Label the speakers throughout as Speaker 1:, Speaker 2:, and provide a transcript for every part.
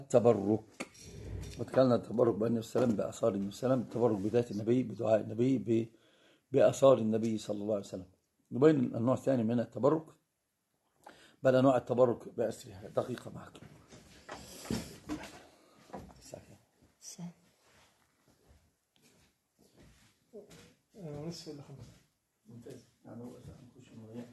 Speaker 1: التبرك. وتكلم التبرك بأن السلام بآثار النبي السلام، التبرك بذات النبي، بدعاء النبي، بآثار النبي صلى الله عليه وسلم. نبين النوع الثاني من التبرك، بل أنواع التبرك بأسرها. دقيقة معك.
Speaker 2: نصف ولا خمسة؟
Speaker 1: ممتاز. يعني هو نخش المواضيع.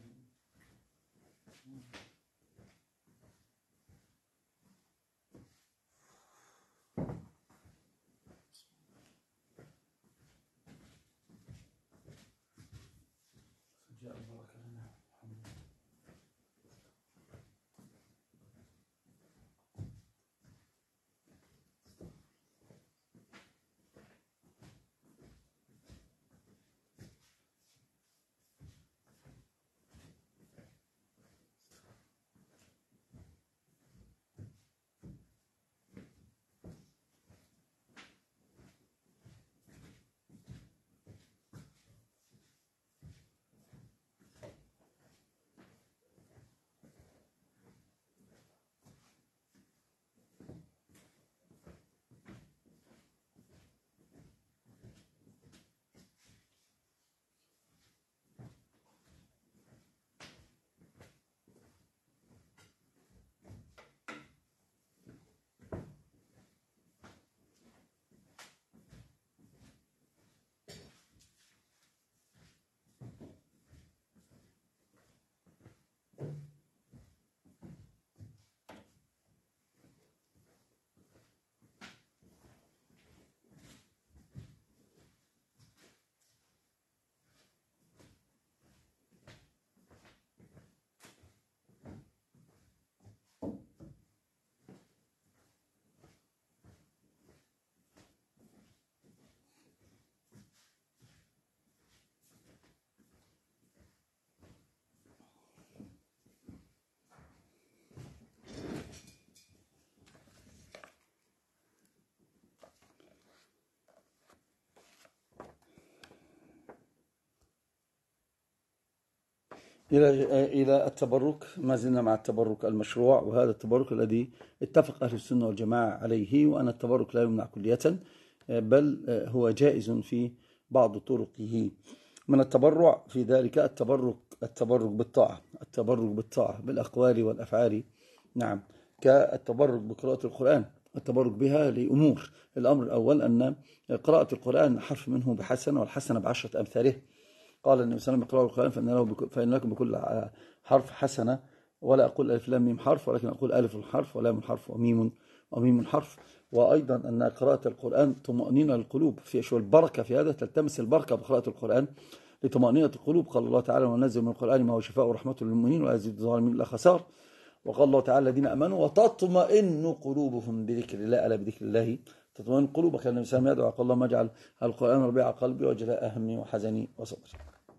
Speaker 1: إلى التبرك. ما زلنا مع التبرك المشروع، وهذا التبرك الذي اتفق أهل السنة والجماعة عليه، وأن التبرك لا يمنع كلية، بل هو جائز في بعض طرقه. من التبرع في ذلك التبرك بالطاعة، التبرك بالطاعة بالأقوال والأفعال. نعم، كالتبرك بقراءة القرآن، التبرك بها لأمور. الأمر الأول أن قراءة القرآن حرف منه بحسنة، والحسنة بعشرة أمثاله. قال النبي صلى الله عليه وسلم: اقرأوا القرآن فإن لكم بكل حرف حسنة. ولا أقول ألف لام ميم حرف، ولكن أقول ألف حرف ولام حرف وميم حرف. وأيضا أن قراءة القرآن طمأنينة للقلوب، في شو البركة في هذا، تلتمس البركة بقراءة القرآن لطمأنينة القلوب. قال الله تعالى: وننزل من القرآن ما هو شفاء ورحمة للمؤمنين ولا يزيد الظالمين إلا خسار. وقال الله تعالى: الذين آمنوا وتطمئن قلوبهم بذكر الله، ألا بذكر الله تطمئن قلوبك. النبي صلى الله عليه وسلم يدعو: قال اللهم اجعل القرآن ربيع قلبي وجلاء همي وحزني وصبري.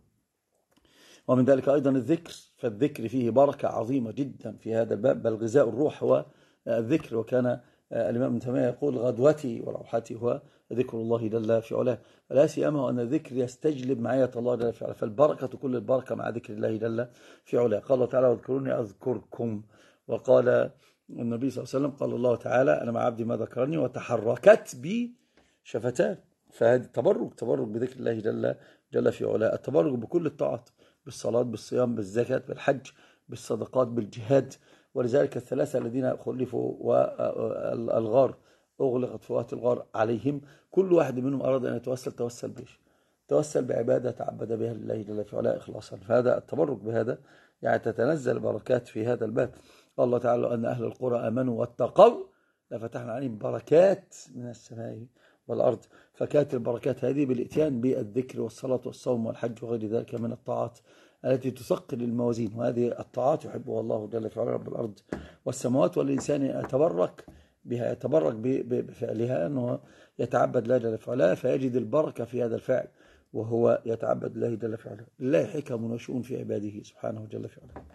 Speaker 1: ومن ذلك أيضا الذكر، فالذكر فيه بركة عظيمة جدا في هذا الباب، بل غذاء الروح هو الذكر. وكان الإمام ابن تيمية يقول: غدوتي وروحتي هو ذكر الله جل في علاه. لا سيما أن الذكر يستجلب معية الله جل في علاه، فالبركة كل البركة مع ذكر الله جل في علاه. قال الله تعالى: واذكروني أذكركم. وقال النبي صلى الله عليه وسلم: قال الله تعالى: أنا مع عبدي ما ذكرني وتحركت بي شفتان. فهذا تبرك بذكر الله جل في علاه. التبرك بكل الطاعات، بالصلاة، بالصيام، بالزكاة، بالحج، بالصدقات، بالجهاد. ولذلك الثلاثة الذين خلفوا والغار أغلقت فوات الغار عليهم، كل واحد منهم أراد أن توسل بيش، توسل بعبادة تعبد بها لله جل في علاه إخلاصا. فهذا التبرك بهذا يعني تتنزل بركات في هذا الباب. قال الله تعالى: أن أهل القرى آمنوا واتقوا لفتحنا عليهم بركات من السماء والأرض. فكانت البركات هذه بالإتيان بالذكر والصلاة والصوم والحج وغير ذلك من الطاعات التي تثقل الموازين. وهذه الطاعات يحبها الله جل في علاه رب الأرض والسماوات. والإنسان يتبرك بها، يتبرك بفعلها، أنه يتعبد الله جل في علاه، فيجد البركة في هذا الفعل، وهو يتعبد الله جل في علاه. لله حكم وشؤون في عباده سبحانه جل في علاه.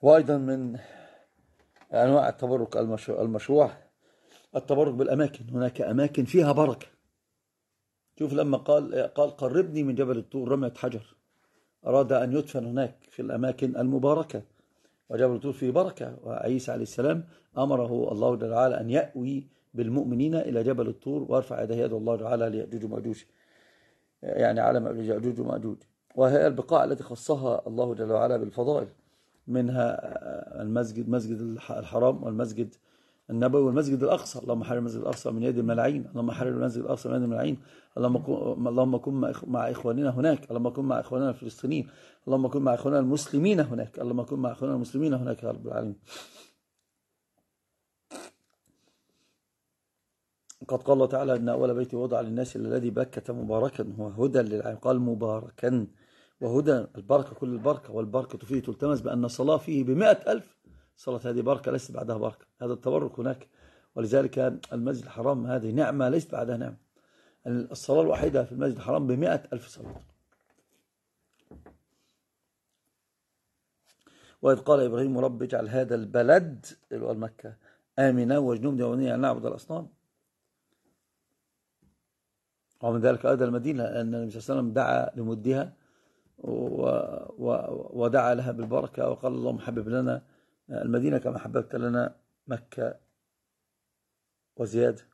Speaker 1: وأيضا من أنواع التبرك المشروع التبرك بالأماكن. هناك أماكن فيها بركة. شوف لما قال قربني من جبل الطور رمية حجر، أراد أن يدفن هناك في الأماكن المباركة، وجبل الطور فيه بركة. وعيسى عليه السلام أمره الله جل وعلا أن يأوي بالمؤمنين إلى جبل الطور وارفع يديه يد الله تعالى ليأجوج ومأجوج، يعني على يأجوج ومأجوج. وهي البقاع التي خصها الله جل وعلا بالفضائل، منها مسجد الحرام والمسجد النبوي والمسجد الأقصى. اللهم حرر المسجد الأقصى من يد الملاعين، اللهم حرر المسجد الأقصى من يد الملاعين، اللهم كن مع إخواننا هناك، اللهم كن مع إخواننا الفلسطينيين، اللهم كن مع إخواننا المسلمين هناك، اللهم كن مع إخواننا المسلمين هناك يا رب العالمين. قد قال الله تعالى إن أول بيت وضع للناس الذي بكة مباركا هو هدى للعالمين. قال مباركا، وهدى البركة، كل البركة، والبركة فيه تلتمس بأن الصلاة فيه ب100,000 صلاة. هذه بركة ليست بعدها بركة، هذا التبرك هناك. ولذلك المسجد الحرام هذه نعمة ليست بعدها نعمة. الصلاة الواحدة في المسجد الحرام ب100,000 صلاة. وإذ قال إبراهيم رب اجعل هذا البلد مكة آمنا واجنبني وبني أن نعبد الأصنام. ومن ذلك أيضا المدينة، أن النبي صلى الله عليه وسلم دعا لمدها ودعا لها بالبركة، وقال اللهم حبب لنا المدينة كما حببت لنا مكة وزيادة.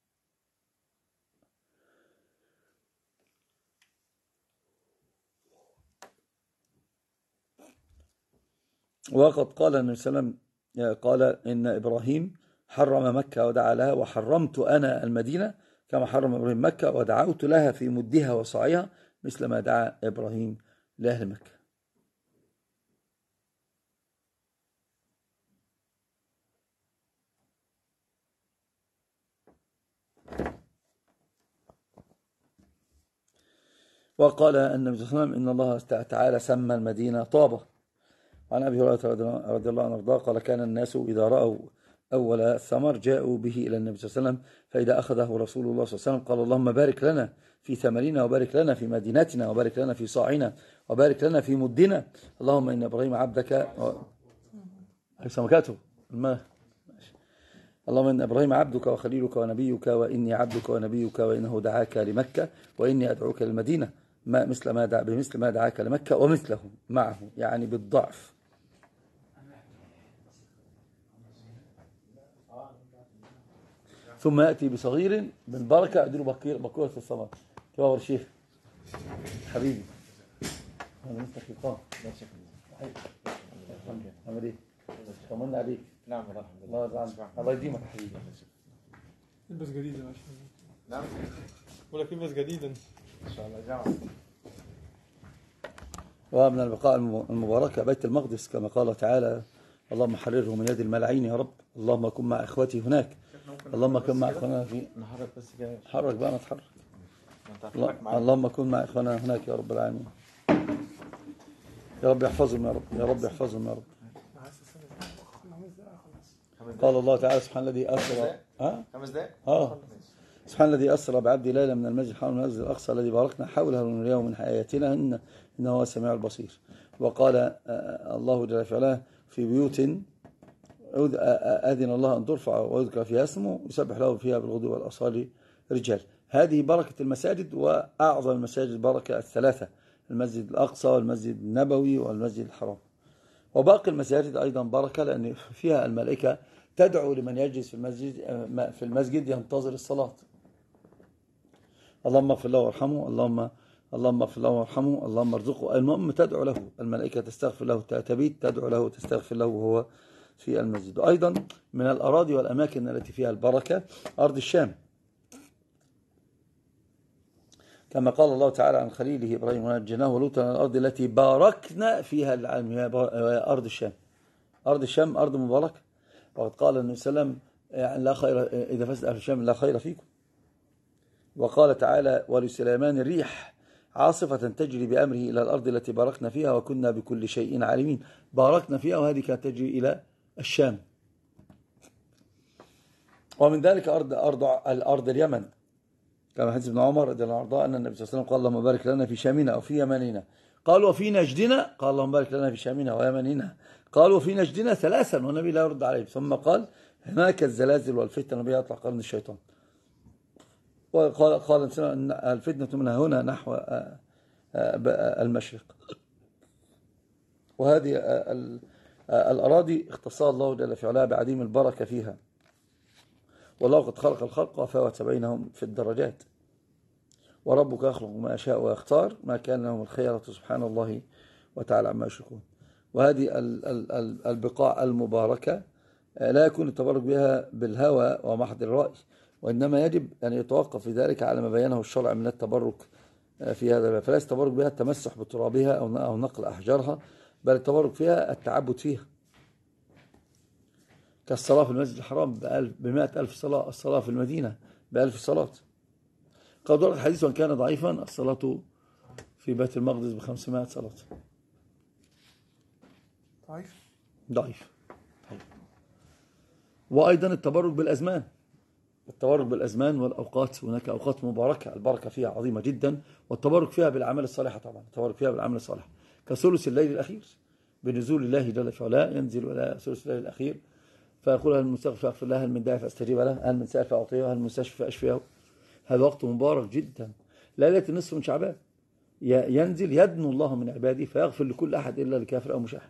Speaker 1: وقد قال النبي صلى الله عليه وسلم قال إن إبراهيم حرم مكة ودعا لها، وحرمت أنا المدينة كما حرم إبراهيم مكة ودعوت لها في مدها وصاعها مثل ما دعا إبراهيم لأهل مكة. وقال النبي صلى الله عليه وسلم إن الله تعالى سمى المدينة طابة. وعن أبي هريرة رضي الله عنه وارضاه قال كان الناس إذا رأوا أول الثمر جاءوا به إلى النبي صلى الله عليه وسلم، فإذا أخذه رسول الله صلى الله عليه وسلم قال اللهم بارك لنا في ثمرنا، وبارك لنا في مدينتنا، وبارك لنا في صاعنا، وبارك لنا في مدنا. اللهم إن إبراهيم عبدك سمكاته اللهم إن إبراهيم عبدك وخليلك ونبيك، وإني عبدك ونبيك، وإنه دعاك لمكة، وإني أدعوك للمدينة بمثل ما دعاك لمكة ومثله معه، يعني بالضعف. ثم يأتي بصغير بالبركة أديله بقية الثمر. كبار الشيخ حبيبي أنا مستحي قام عمل إيه؟ طمنا عليك.
Speaker 3: نعم
Speaker 1: الله يديمك حبيبي.
Speaker 2: البس جديد يا باشا.
Speaker 3: نعم
Speaker 2: بقول لك البس جديدا
Speaker 3: ان شاء الله جماعة.
Speaker 1: ومن البقاء المباركة بيت المقدس كما قال تعالى اللهم حرره من يد الملاعين يا رب. اللهم كن مع إخوتي هناك، اللهم كن مع إخواننا في
Speaker 3: نحرك بس كده.
Speaker 1: حرك بقى، ما تحرك. اللهم كن مع إخواننا هناك يا رب العالمين. يا رب يحفظهم يا رب، يا رب يحفظهم يا رب. قال الله تعالى سبحان الذي أسرى
Speaker 3: 5 دقائق.
Speaker 1: سبحان الذي أسرى بعبد ليلة من المسجد الحرام إلى المسجد الأقصى الذي باركنا حوله لنريه من آياتنا إنه هو السميع البصير. وقال الله جل وعلا في بيوت أذن الله أن ترفع ويذكر فيها اسمه يسبح له فيها بالغدو والآصال رجال. هذه بركة المساجد، وأعظم المساجد بركة الثلاثة: المسجد الأقصى والمسجد النبوي والمسجد الحرام. وباقي المساجد أيضا بركة، لأن فيها الملائكة تدعو لمن يجلس في المسجد ينتظر الصلاة. اللهم اغفر له وارحمه، اللهم اغفر له وارحمه، اللهم ارزقه. المهم تدعو له الملائكة، تستغفر له، تبيت تدعو له، تستغفر له وهو في المسجد. أيضا من الأراضي والأماكن التي فيها البركة أرض الشام، كما قال الله تعالى عن خليله إبراهيم ونجيناه ولوطا من الأرض التي باركنا فيها العالم، هي أرض الشام. أرض الشام أرض مباركة. وقد قال النبي صلى الله عليه وسلم يعني لا خير إذا فسد أهل الشام لا خير فيكم. وقال تعالى ولسليمان الريح عاصفة تجري بأمره إلى الأرض التي باركنا فيها وكنا بكل شيء عالمين. باركنا فيها، وهذه كانت تجري إلى الشام. ومن ذلك الأرض اليمن، كما حديث ابن عمر رضي الله عنه أن النبي صلى الله عليه وسلم قال اللهم بارك لنا في شامنا أو في يمننا. قال وفي نجدنا، قال اللهم بارك لنا في شامنا ويمننا. قال وفي نجدنا 3 والنبي لا يرد عليه. ثم قال هناك الزلازل والفتن النبي يطلع قرن الشيطان. وقال إن الفتنة من هنا نحو المشرق. وهذه الأراضي اختصها الله جل في علاه بعديم البركة فيها، والله قد خلق الخلق وفاوت بينهم في الدرجات، وربك يخلق ما يشاء ويختار ما كان لهم الخيرة سبحان الله وتعالى عما يشركون. وهذه البقاع المباركة لا يكون التبرك بها بالهوى ومحض الرأي، وإنما يجب أن يتوقف في ذلك على ما بينه الشرع من التبرك في هذا. فليس التبرك بها التمسح بترابها أو نقل أحجارها، بل التبرك فيها التعبد فيها، كالصلاة في المسجد الحرام ب100,000 صلاة، الصلاة في المدينة ب1000 صلاة. قد ورد حديث وان كان ضعيفا الصلاة في بيت المقدس ب500 صلاة. ضعيف. وأيضا التبرك بالأزمان، التبرك بالأزمان والأوقات. هناك أوقات مباركة البركة فيها عظيمة جدا، والتبرك فيها بالأعمال الصالحة طبعا، التبرك فيها بالأعمال الصالحة كثلث الليل الأخير بنزول الله جل في علاه، ينزل إلى ثلث الليل الأخير فيقول هل المستغفر فأغفر له، هل من داعي فأستجيب له، هل من سائل فأعطيه، هل من مستشفى فأشفيه. هذا وقت مبارك جدا. ليلة النصف من شعبان ينزل يدنو الله من عباده فيغفر لكل أحد إلا الكافر أو مشاحن.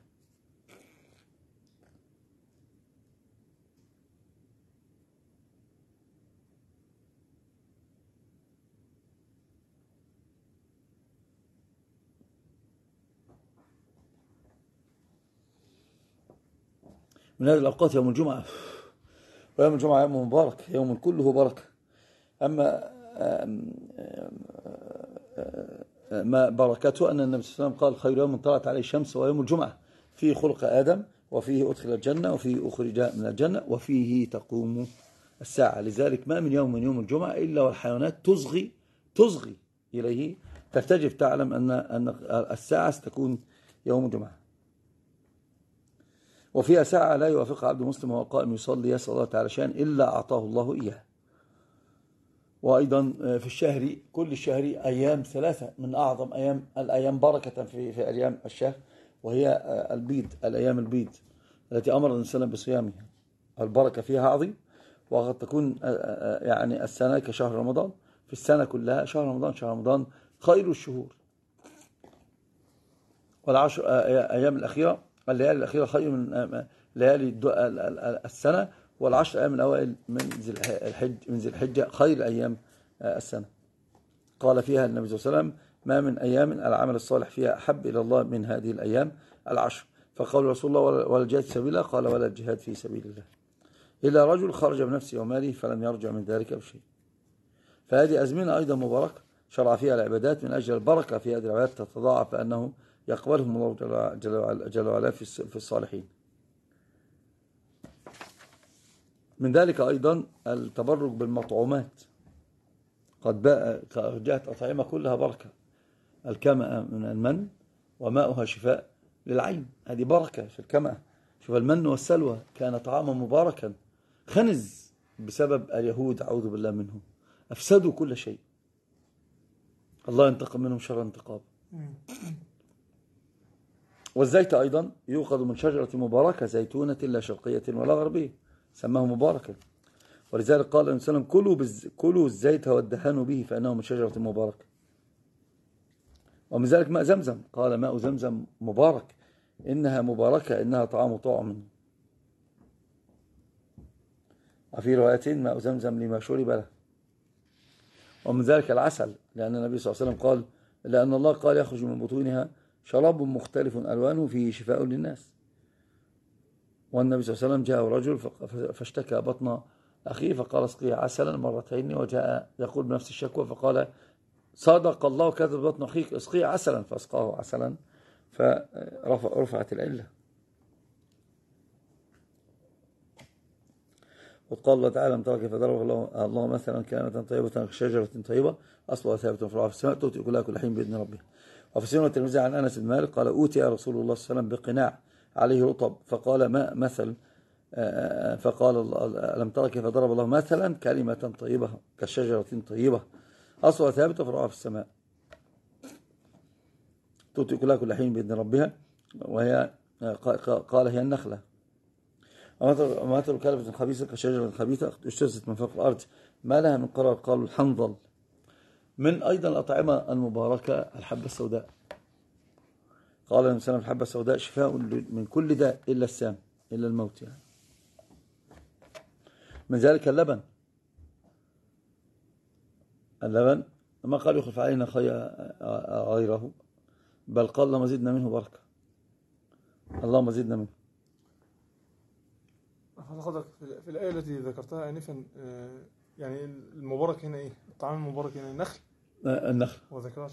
Speaker 1: من هذه الأوقات يوم الجمعة، ويوم الجمعة يوم مبارك، يوم كله بركة. أما ما بركته أن النبي صلى الله عليه وسلم قال خير يوم طلعت عليه الشمس ويوم الجمعة، فيه خلق آدم، وفيه أدخل الجنة، وفيه أخرج من الجنة، وفيه تقوم الساعة. لذلك ما من يوم الجمعة إلا والحيوانات تصغي إليه، ترتجف تعلم أن الساعة ستكون يوم الجمعة. وفيها ساعة لا يوافقها عبد مسلم وهو قائم يصلي يسأل الله تعالى شيئا إلا أعطاه الله إياه. وأيضا في الشهر، كل الشهر أيام 3 من أعظم الأيام بركة في أيام الشهر، وهي الأيام البيض التي أمر الإنسان بصيامها. البركة فيها عظيم، وقد تكون يعني السنة كشهر رمضان، في السنة كلها شهر رمضان خير الشهور. والعشر أيام الأخيرة، الليالي الأخيرة خير من ليالي السنة، والعشر أيام الأوائل من ذي الحجة خير أيام السنة. قال فيها النبي صلى الله عليه وسلم ما من أيام العمل الصالح فيها أحب إلى الله من هذه الأيام العشر. فقال رسول الله ولا الجهاد في سبيل الله؟ قال ولا الجهاد في سبيل الله إلا رجل خرج بنفسه وماله فلم يرجع من ذلك بشيء. فهذه أزمنة أيضا مباركة شرع فيها العبادات، من أجل البركة في هذه العبادات تتضاعف، فأنه يقبلهم الله جل وعلا في الصالحين. من ذلك أيضا التبرك بالمطعومات. قد جاءت أطعمة كلها بركة، الكمأة من المن وماؤها شفاء للعين، هذه بركة في الكمأة. شوف المن والسلوى كان طعاما مباركا، خنز بسبب اليهود أعوذ بالله منهم، أفسدوا كل شيء، الله ينتقم منهم شر انتقام. والزيت أيضا يوقد من شجرة مباركة زيتونة لا شرقية ولا غربية، سماه مباركا. ولذلك قال النبي صلى الله عليه وسلم كلوا الزيت والدهنوا به فإنه من شجرة مباركة. ومن ذلك ماء زمزم، قال ماء زمزم مبارك، إنها مباركة إنها طعم. وفي رواية ماء زمزم لما شرب له. ومن ذلك العسل، لأن النبي صلى الله عليه وسلم قال لأن الله قال يخرج من بطونها شراب مختلف ألوانه فيه شفاء للناس. والنبي صلى الله عليه وسلم جاء رجل فاشتكى بطن أخيه فقال اسقيه عسلا مرتين، وجاء يقول بنفس الشكوى فقال صدق الله كذب بطن أخيك اسقيه عسلا، فاسقاه عسلا فرفعت العلة. وقال الله تعالى لم ترى كيف ضرب الله مثلا كلمة طيبة كشجرة طيبة أصلها ثابت في السماء تؤتي كلها كل حين بإذن ربها. وفي سنة الترمذي عن أنس بن مالك قال أوتي يا رسول الله صلى الله عليه وسلم بقناع عليه رطب فقال ما مثل، فقال لم ترى كيف ضرب الله مثلا كلمة طيبة كشجرة طيبة أصلها ثابتة في السماء تؤتي كلها كل حين بإذن ربها، وهي قال هي النخلة. ومثل كلمة خبيثة كشجرة خبيثة اجتثت من فوق الأرض ما لها من قرار، قالوا الحنظل. من أيضا الأطعمة المباركة الحبة السوداء. قال النبي صلى الله عليه وسلم الحبة السوداء شفاء من كل داء إلا السام، إلا الموت يعني. من ذلك اللبن ما قال يخلف علينا غيره، بل قال اللهم زدنا منه بركة، اللهم زدنا منه.
Speaker 2: حضرتك في الآية التي ذكرتها آنفا، يعني المبارك هنا إيه؟ الطعام المبارك هنا النخل.
Speaker 1: النخل
Speaker 2: وذكرها.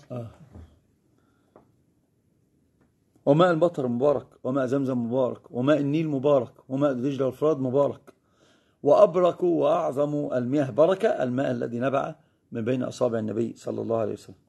Speaker 1: وماء البطر مبارك، وماء زمزم مبارك، وماء النيل مبارك، وماء دجلة والفرات مبارك. وأبرك وأعظم المياه بركة الماء الذي نبع من بين أصابع النبي صلى الله عليه وسلم.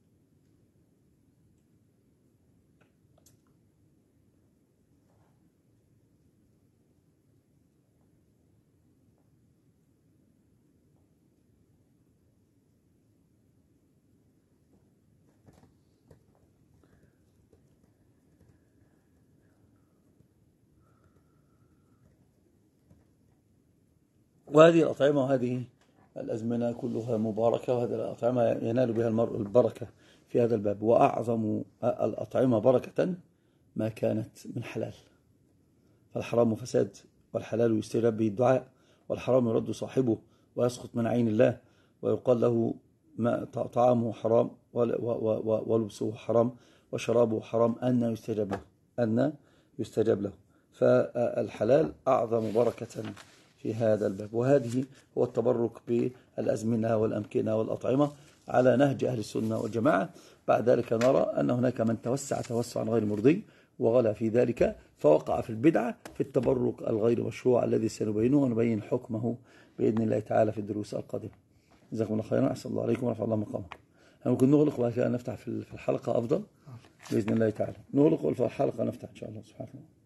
Speaker 1: وهذه الأطعمة وهذه الأزمنة كلها مباركة، وهذه الأطعمة ينال بها المرء البركة في هذا الباب. وأعظم الأطعمة بركة ما كانت من حلال، فالحرام فساد والحلال يستجاب به الدعاء، والحرام يرد صاحبه ويسقط من عين الله، ويقال له ما طعامه حرام ولبسه حرام وشرابه حرام أن يستجاب له. فالحلال أعظم بركة في هذا الباب. وهذه هو التبرك بالأزمنة والأمكنة والأطعمة على نهج أهل السنة والجماعة. بعد ذلك نرى أن هناك من توسع توسعا غير مرضي وغلا في ذلك، فوقع في البدعة في التبرك الغير مشروع الذي سنبينه ونبين حكمه بإذن الله تعالى في الدروس القادمة. جزاكم الله خيرا، أحسن الله عليكم ورحمة الله مقامكم. ممكن نغلق وبعد كده نفتح في الحلقة أفضل بإذن الله تعالى. نغلق وفي الحلقة نفتح إن شاء الله سبحانه وتعالى.